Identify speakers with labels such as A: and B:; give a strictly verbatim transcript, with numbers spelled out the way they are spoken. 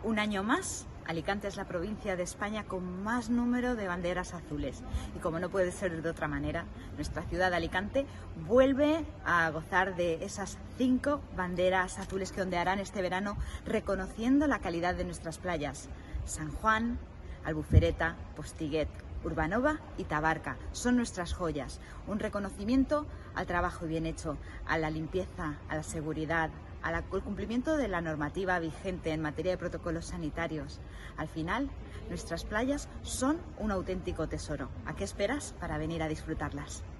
A: Un año más, Alicante es la provincia de España con más número de banderas azules. Y como no puede ser de otra manera, nuestra ciudad de Alicante vuelve a gozar de esas cinco banderas azules que ondearán este verano, reconociendo la calidad de nuestras playas. San Juan, Albufereta, Postiguet, Urbanova y Tabarca son nuestras joyas. Un reconocimiento al trabajo bien hecho, a la limpieza, a la seguridad, al cumplimiento de la normativa vigente en materia de protocolos sanitarios. Al final, nuestras playas son un auténtico tesoro. ¿A qué esperas para venir a disfrutarlas?